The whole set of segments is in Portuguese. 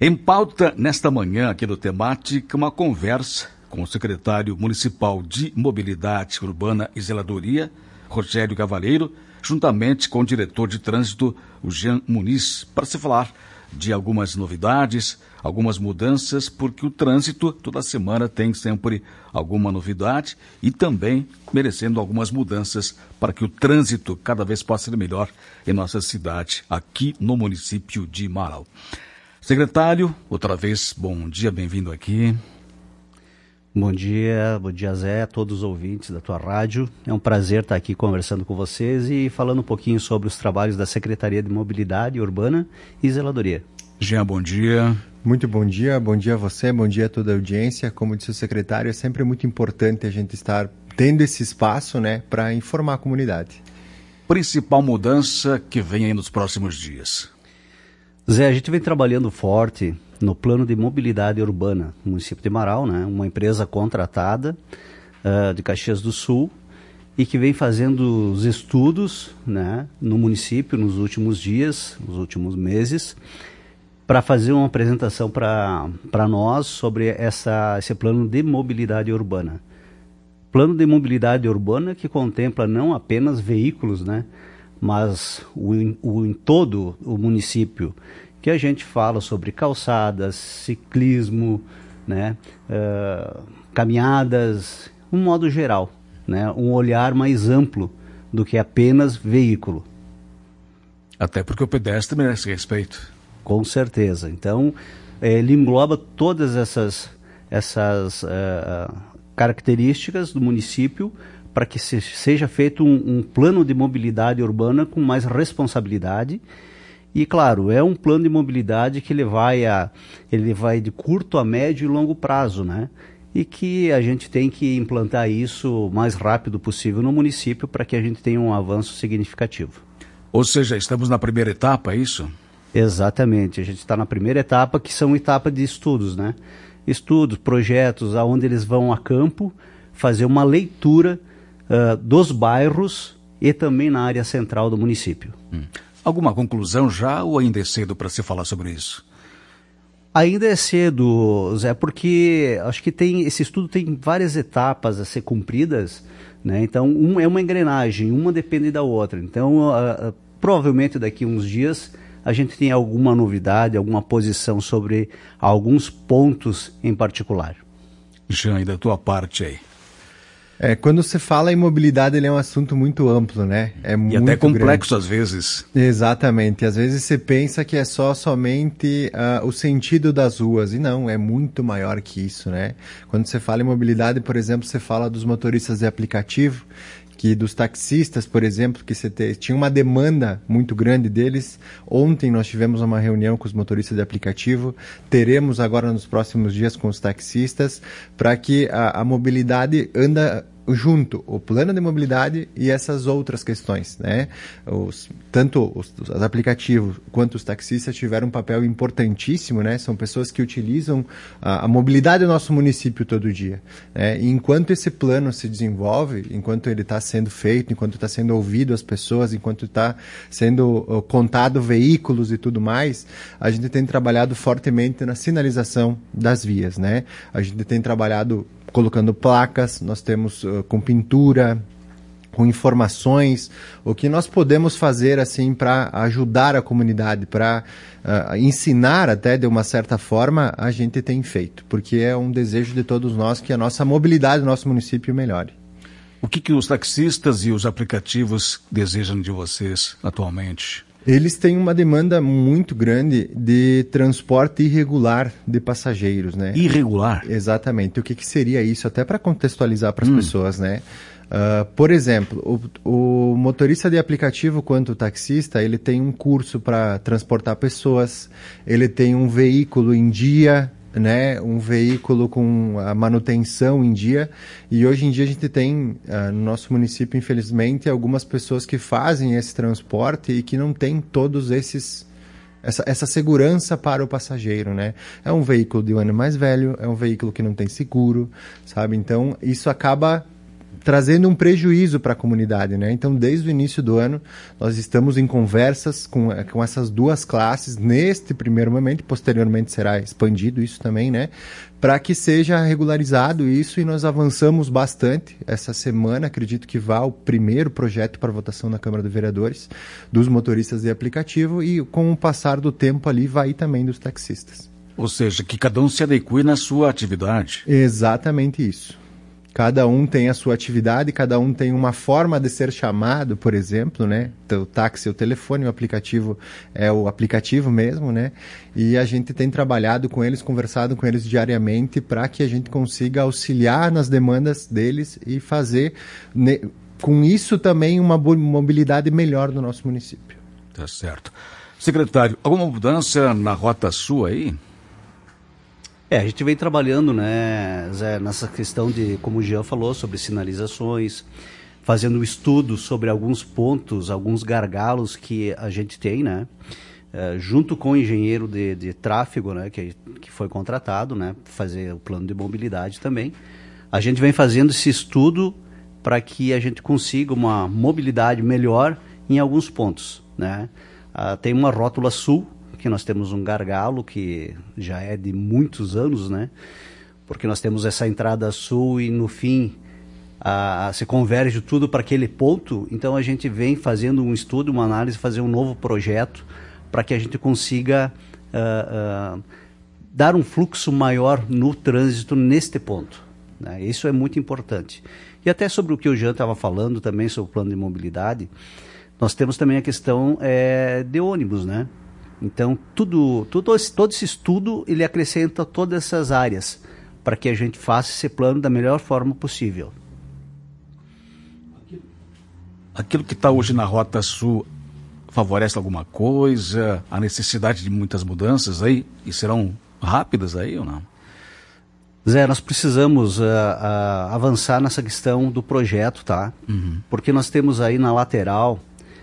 Em pauta, nesta manhã, aqui no Temática, uma conversa com o secretário municipal de Mobilidade Urbana e Zeladoria, Rogério Cavalheiro, juntamente com o diretor de trânsito, o Jean Muniz, para se falar de algumas novidades, algumas mudanças, porque o trânsito toda semana tem sempre alguma novidade e também merecendo algumas mudanças para que o trânsito cada vez possa ser melhor em nossa cidade, aqui no município de Marau. Secretário, outra vez, bom dia, bem-vindo aqui. Bom dia Zé, a todos os ouvintes da tua rádio. É um prazer estar aqui conversando com vocês e falando um pouquinho sobre os trabalhos da Secretaria de Mobilidade Urbana e Zeladoria. Jean, bom dia. Muito bom dia a você, bom dia a toda a audiência. Como disse o secretário, é sempre muito importante a gente estar tendo esse espaço, né, para informar a comunidade. Principal mudança que vem aí nos próximos dias? Zé, a gente vem trabalhando forte no plano de mobilidade urbana no município de Marau, né? Uma empresa contratada de Caxias do Sul e que vem fazendo os estudos, né, no município nos últimos dias, nos últimos meses, para fazer uma apresentação para nós sobre esse plano de mobilidade urbana. Plano de mobilidade urbana que contempla não apenas veículos, né, mas em todo o município, que a gente fala sobre calçadas, ciclismo, né, caminhadas, um modo geral, né, um olhar mais amplo do que apenas veículo. Até porque o pedestre merece respeito. Com certeza. Então, ele engloba todas essas características do município para que seja feito um plano de mobilidade urbana com mais responsabilidade. E, claro, é um plano de mobilidade que ele vai de curto a médio e longo prazo, né? E que a gente tem que implantar isso o mais rápido possível no município para que a gente tenha um avanço significativo. Ou seja, estamos na primeira etapa, é isso? Exatamente. A gente está na primeira etapa, que são etapas de estudos, né? Estudos, projetos, onde eles vão a campo fazer uma leitura dos bairros e também na área central do município. Alguma conclusão já ou ainda é cedo para se falar sobre isso? Ainda é cedo, Zé, porque acho que esse estudo tem várias etapas a ser cumpridas, né? Então, é uma engrenagem, uma depende da outra. Então, provavelmente daqui a uns dias a gente tem alguma novidade, alguma posição sobre alguns pontos em particular. Jean, e da tua parte aí? Quando você fala em mobilidade, ele é um assunto muito amplo, né? E até complexo às vezes. Exatamente. Às vezes você pensa que é somente o sentido das ruas. E não, é muito maior que isso, né? Quando você fala em mobilidade, por exemplo, você fala dos motoristas de aplicativo, que dos taxistas, por exemplo, que tinha uma demanda muito grande deles. Ontem nós tivemos uma reunião com os motoristas de aplicativo, teremos agora nos próximos dias com os taxistas, para que a mobilidade anda junto, o plano de mobilidade e essas outras questões, né? Tanto os aplicativos quanto os taxistas tiveram um papel importantíssimo, né? São pessoas que utilizam a mobilidade do nosso município todo dia, né? E enquanto esse plano se desenvolve, enquanto ele está sendo feito, enquanto está sendo ouvido as pessoas, enquanto está sendo contado veículos e tudo mais, a gente tem trabalhado fortemente na sinalização das vias, né? A gente tem trabalhado colocando placas, nós temos com pintura, com informações, o que nós podemos fazer assim para ajudar a comunidade, para ensinar até de uma certa forma, a gente tem feito, porque é um desejo de todos nós que a nossa mobilidade do nosso município melhore. O que os taxistas e os aplicativos desejam de vocês atualmente? Eles têm uma demanda muito grande de transporte irregular de passageiros, né? Irregular? Exatamente. O que seria isso? Até para contextualizar para as pessoas, né? Por exemplo, o motorista de aplicativo quanto o taxista, ele tem um curso para transportar pessoas, ele tem um veículo em dia, né, um veículo com a manutenção em dia, e hoje em dia a gente tem no nosso município, infelizmente, algumas pessoas que fazem esse transporte e que não tem todos essa segurança para o passageiro, né? É um veículo de um ano mais velho, é um veículo que não tem seguro, sabe? Então, isso acaba trazendo um prejuízo para a comunidade, né? Então, desde o início do ano, nós estamos em conversas com essas duas classes neste primeiro momento, posteriormente será expandido isso também, né? Para que seja regularizado isso, e nós avançamos bastante essa semana. Acredito que vá o primeiro projeto para votação na Câmara dos Vereadores dos motoristas de aplicativo, e com o passar do tempo ali vai ir também dos taxistas. Ou seja, que cada um se adeque na sua atividade. Exatamente isso. Cada um tem a sua atividade, cada um tem uma forma de ser chamado, por exemplo, né? Então, o táxi é o telefone, o aplicativo é o aplicativo mesmo, né? E a gente tem trabalhado com eles, conversado com eles diariamente para que a gente consiga auxiliar nas demandas deles e fazer, com isso, também uma mobilidade melhor no nosso município. Tá certo. Secretário, alguma mudança na Rota Sul aí? A gente vem trabalhando, né, Zé, nessa questão de, como o Jean falou, sobre sinalizações, fazendo estudo sobre alguns pontos, alguns gargalos que a gente tem, né, junto com o engenheiro de tráfego, né, que foi contratado, né, para fazer o plano de mobilidade também. A gente vem fazendo esse estudo para que a gente consiga uma mobilidade melhor em alguns pontos, né. Tem uma rótula sul, que nós temos um gargalo que já é de muitos anos, né? Porque nós temos essa entrada sul e no fim se converge tudo para aquele ponto. Então a gente vem fazendo um estudo, uma análise, fazer um novo projeto para que a gente consiga dar um fluxo maior no trânsito neste ponto, né? Isso é muito importante. E até sobre o que o Jean estava falando também, sobre o plano de mobilidade, nós temos também a questão de ônibus, né? Então, todo esse estudo, ele acrescenta todas essas áreas para que a gente faça esse plano da melhor forma possível. Aquilo que está hoje na Rota Sul favorece alguma coisa? A necessidade de muitas mudanças aí? E serão rápidas aí ou não? Zé, nós precisamos avançar nessa questão do projeto, tá? Uhum. Porque nós temos aí na lateral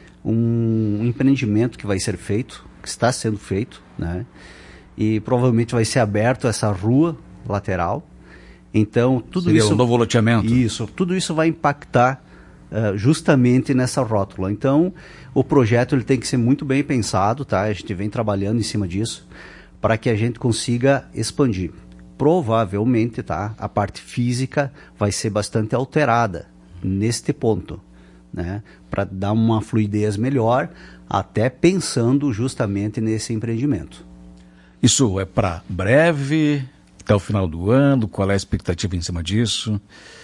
um empreendimento que vai ser feito, que está sendo feito, né? E provavelmente vai ser aberto essa rua lateral. Então, tudo seria isso... um novo loteamento. Isso, tudo isso vai impactar justamente nessa rótula. Então, o projeto ele tem que ser muito bem pensado, tá? A gente vem trabalhando em cima disso para que a gente consiga expandir. Provavelmente, tá? A parte física vai ser bastante alterada neste ponto, né? Para dar uma fluidez melhor, até pensando justamente nesse empreendimento. Isso é para breve, até o final do ano? Qual é a expectativa em cima disso?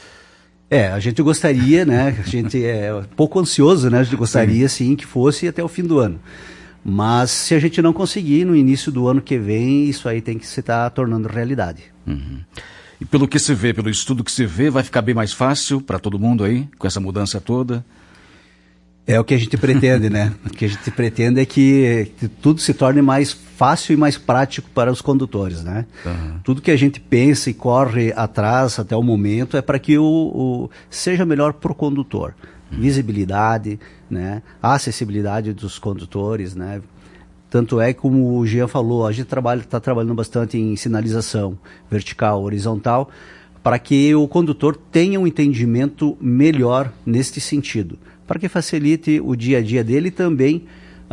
A gente gostaria, né? A gente é um pouco ansioso, né? A gente gostaria, sim, que fosse até o fim do ano. Mas se a gente não conseguir, no início do ano que vem, isso aí tem que se estar tornando realidade. Uhum. E pelo que se vê, pelo estudo que se vê, vai ficar bem mais fácil para todo mundo aí, com essa mudança toda? É o que a gente pretende, né? O que a gente pretende é que tudo se torne mais fácil e mais prático para os condutores, né? Uhum. Tudo que a gente pensa e corre atrás até o momento é para que seja melhor para o condutor. Visibilidade, né? A acessibilidade dos condutores, né? Tanto é, como o Jean falou, a gente está trabalhando bastante em sinalização vertical, horizontal, para que o condutor tenha um entendimento melhor neste sentido, para que facilite o dia a dia dele e também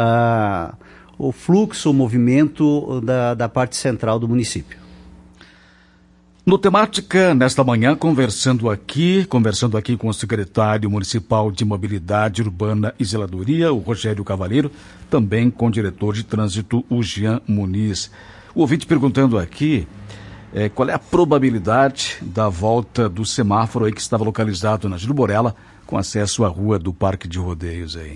o fluxo, o movimento da parte central do município. No Temática, nesta manhã, conversando aqui com o secretário municipal de Mobilidade Urbana e Zeladoria, o Rogério Cavaleiro, também com o diretor de trânsito, o Jean Muniz. O ouvinte perguntando aqui qual é a probabilidade da volta do semáforo aí que estava localizado na Júlio Borella, com acesso à rua do Parque de Rodeios aí.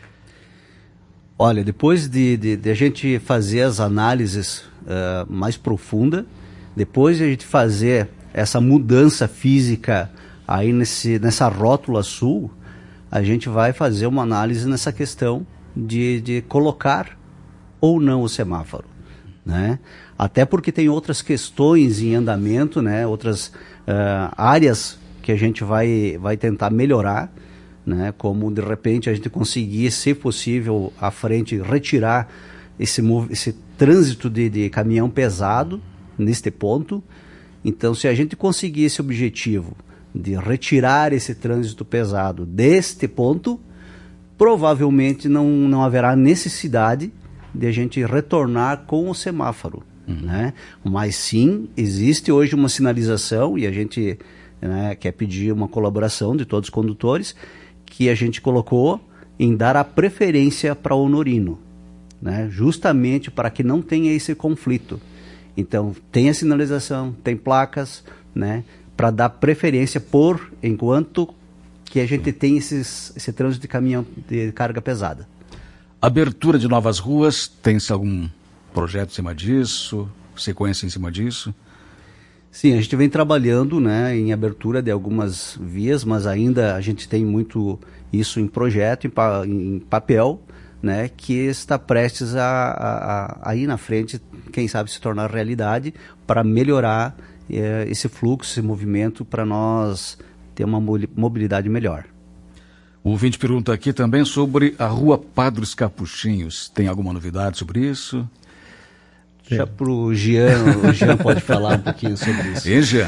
Olha, depois de a gente fazer as análises mais profundas, depois de a gente fazer essa mudança física aí nessa rótula sul, a gente vai fazer uma análise nessa questão de colocar ou não o semáforo, né? Até porque tem outras questões em andamento, né? Outras áreas que a gente vai tentar melhorar, né? Como de repente a gente conseguir, se possível, à frente, retirar esse trânsito de caminhão pesado neste ponto. Então, se a gente conseguir esse objetivo de retirar esse trânsito pesado deste ponto, provavelmente não haverá necessidade de a gente retornar com o semáforo, né? Mas sim, existe hoje uma sinalização e a gente, né, quer pedir uma colaboração de todos os condutores que a gente colocou em dar a preferência para o honorino, né? Justamente para que não tenha esse conflito. Então, tem a sinalização, tem placas, né, para dar preferência enquanto que a gente tem esse trânsito de caminhão de carga pesada. Abertura de novas ruas, tem-se algum projeto em cima disso, sequência em cima disso? Sim, a gente vem trabalhando, né, em abertura de algumas vias, mas ainda a gente tem muito isso em projeto, em papel, né, que está prestes a ir na frente, quem sabe se tornar realidade, para melhorar esse fluxo, esse movimento, para nós ter uma mobilidade melhor. O ouvinte pergunta aqui também sobre a Rua Padres Capuchinhos. Tem alguma novidade sobre isso? Já para o Jean pode falar um pouquinho sobre isso. E Jean?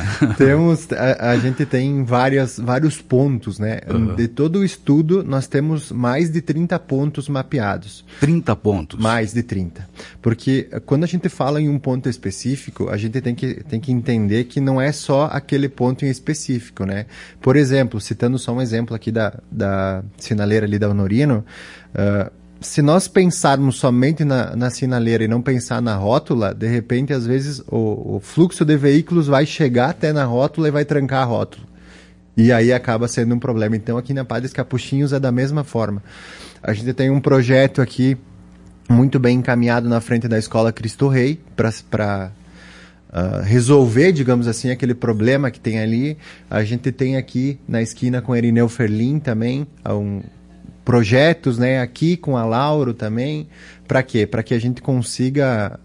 A gente tem vários pontos, né? De todo o estudo, nós temos mais de 30 pontos mapeados. 30 pontos? Mais de 30. Porque quando a gente fala em um ponto específico, a gente tem que entender que não é só aquele ponto em específico, né? Por exemplo, citando só um exemplo aqui da sinaleira ali da Honorino, se nós pensarmos somente na sinaleira e não pensar na rótula, de repente, às vezes, o fluxo de veículos vai chegar até na rótula e vai trancar a rótula. E aí acaba sendo um problema. Então, aqui na Padres Capuchinhos é da mesma forma. A gente tem um projeto aqui muito bem encaminhado na frente da Escola Cristo Rei para resolver, digamos assim, aquele problema que tem ali. A gente tem aqui na esquina com Irineu Ferlin também projetos, né, aqui com a Lauro também. Para quê? Para que a gente consiga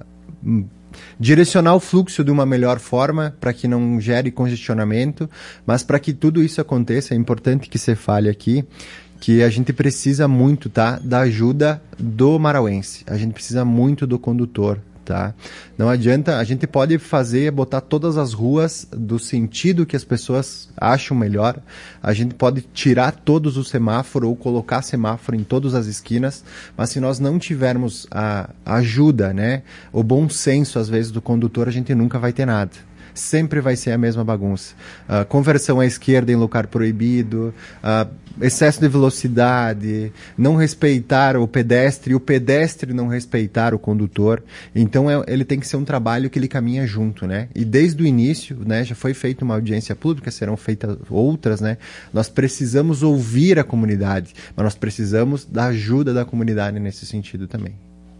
direcionar o fluxo de uma melhor forma, para que não gere congestionamento, mas para que tudo isso aconteça, é importante que você fale aqui que a gente precisa muito, tá, da ajuda do marauense, a gente precisa muito do condutor. Tá? Não adianta, a gente pode botar todas as ruas do sentido que as pessoas acham melhor, a gente pode tirar todos os semáforos ou colocar semáforo em todas as esquinas, mas se nós não tivermos a ajuda, né, o bom senso às vezes do condutor, a gente nunca vai ter nada. Sempre vai ser a mesma bagunça. Conversão à esquerda em lugar proibido, excesso de velocidade, não respeitar o pedestre, e o pedestre não respeitar o condutor. Então ele tem que ser um trabalho que ele caminha junto, né? E desde o início, né, já foi feita uma audiência pública, serão feitas outras, né? Nós precisamos ouvir a comunidade, mas nós precisamos da ajuda da comunidade nesse sentido também.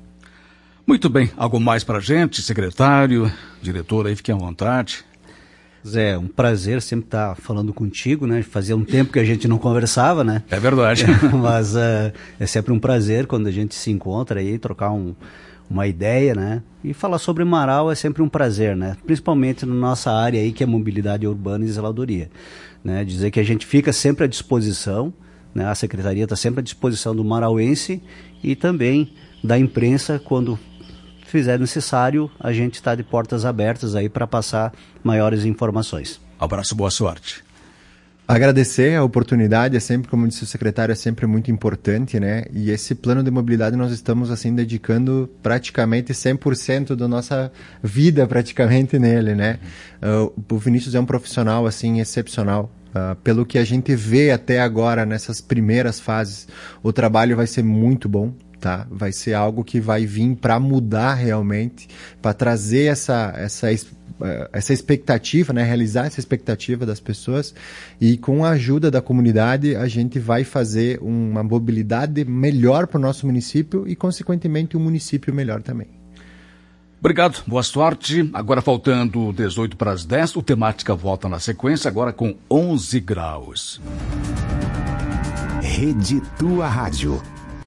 Muito bem. Algo mais para a gente, secretário, diretor, aí fiquem à vontade. Zé, um prazer sempre estar falando contigo, né? Fazia um tempo que a gente não conversava, né? É verdade. Mas é sempre um prazer quando a gente se encontra aí, trocar uma ideia, né? E falar sobre Marau é sempre um prazer, né? Principalmente na nossa área aí, que é mobilidade urbana e zeladoria, né? Dizer que a gente fica sempre à disposição, né? A secretaria está sempre à disposição do marauense e também da imprensa quando fizer necessário, a gente está de portas abertas aí para passar maiores informações. Abraço, boa sorte. Agradecer a oportunidade, é sempre, como disse o secretário, é sempre muito importante, né? E esse plano de mobilidade nós estamos, assim, dedicando praticamente 100% da nossa vida, praticamente, nele, né? O Vinícius é um profissional, assim, excepcional. Pelo que a gente vê até agora, nessas primeiras fases, o trabalho vai ser muito bom. Tá? Vai ser algo que vai vir para mudar realmente, para trazer essa expectativa, né? Realizar essa expectativa das pessoas, e com a ajuda da comunidade a gente vai fazer uma mobilidade melhor para o nosso município e, consequentemente, um município melhor também. Obrigado, boa sorte. Agora faltando 18 para as 10, o Temática volta na sequência, agora com 11 graus. Rede Tua Rádio.